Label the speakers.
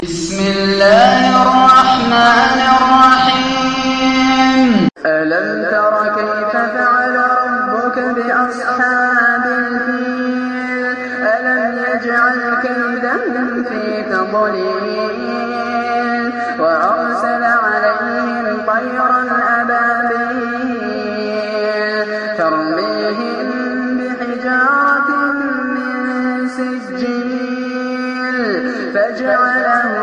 Speaker 1: بسم الله الرحمن الرحيم.
Speaker 2: ألم تر كيف فعل ربك بأصحاب الفيل ألم يجعل كيدهم في تضليل وأرسل عليهم طيرا أبابيل ترميهم بحجارة من سجيل فجعلهم